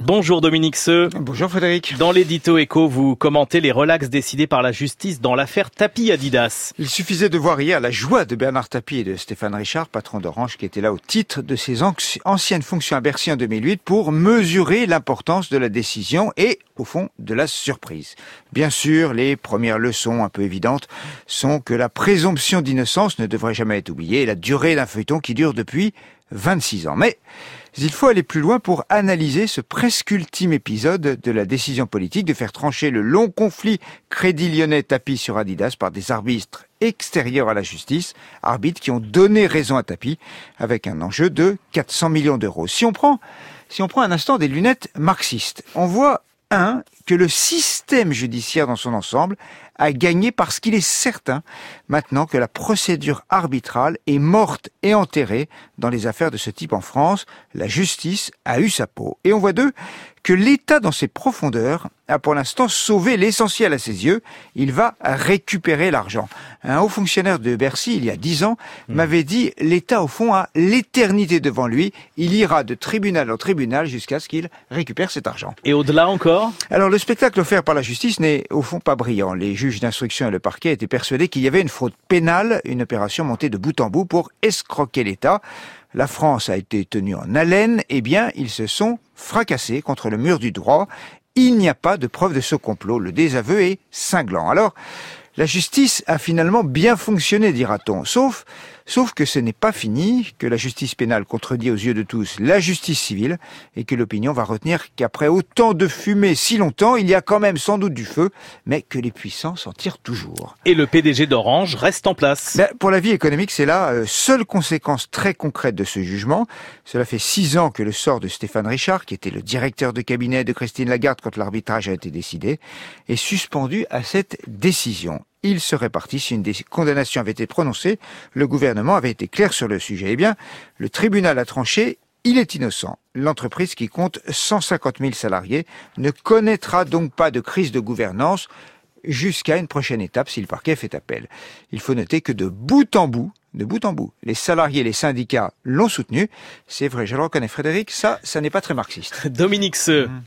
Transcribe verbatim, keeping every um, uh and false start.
Bonjour Dominique Seux. Bonjour Frédéric. Dans l'édito Écho, vous commentez les relax décidés par la justice dans l'affaire Tapie Adidas. Il suffisait de voir hier la joie de Bernard Tapie et de Stéphane Richard, patron d'Orange, qui était là au titre de ses anciennes fonctions à Bercy en deux mille huit pour mesurer l'importance de la décision et, au fond, de la surprise. Bien sûr, les premières leçons un peu évidentes sont que la présomption d'innocence ne devrait jamais être oubliée et la durée d'un feuilleton qui dure depuis vingt-six ans. Mais il faut aller plus loin pour analyser ce presque ultime épisode de la décision politique de faire trancher le long conflit Crédit Lyonnais Tapie sur Adidas par des arbitres extérieurs à la justice, arbitres qui ont donné raison à Tapie avec un enjeu de quatre cents millions d'euros. Si on prend, si on prend un instant des lunettes marxistes, on voit un, que le système judiciaire dans son ensemble a gagné parce qu'il est certain maintenant que la procédure arbitrale est morte et enterrée dans les affaires de ce type en France. La justice a eu sa peau. Et on voit deux, que l'État dans ses profondeurs a pour l'instant sauvé l'essentiel à ses yeux. Il va récupérer l'argent. Un haut fonctionnaire de Bercy, il y a dix ans, mmh. m'avait dit l'État au fond a l'éternité devant lui. Il ira de tribunal en tribunal jusqu'à ce qu'il récupère cet argent. Et au-delà encore ? Alors le spectacle offert par la justice n'est au fond pas brillant. Les juges d'instruction et le parquet étaient persuadés qu'il y avait une fraude pénale, une opération montée de bout en bout pour escroquer l'État. La France a été tenue en haleine, eh bien, ils se sont fracassés contre le mur du droit. Il n'y a pas de preuve de ce complot. Le désaveu est cinglant. Alors, la justice a finalement bien fonctionné, dira-t-on. Sauf, sauf que ce n'est pas fini, que la justice pénale contredit aux yeux de tous la justice civile, et que l'opinion va retenir qu'après autant de fumée si longtemps, il y a quand même sans doute du feu, mais que les puissants s'en tirent toujours. Et le P D G d'Orange reste en place. Ben, pour la vie économique, c'est la euh, seule conséquence très concrète de ce jugement. Cela fait six ans que le sort de Stéphane Richard, qui était le directeur de cabinet de Christine Lagarde quand l'arbitrage a été décidé, est suspendu à cette décision. Il serait parti si une condamnation avait été prononcée. Le gouvernement avait été clair sur le sujet. Eh bien, le tribunal a tranché, il est innocent. L'entreprise, qui compte cent cinquante mille salariés, ne connaîtra donc pas de crise de gouvernance jusqu'à une prochaine étape si le parquet fait appel. Il faut noter que de bout en bout, de bout en bout, les salariés et les syndicats l'ont soutenu. C'est vrai, je le reconnais Frédéric, ça, ça n'est pas très marxiste. Dominique Seux.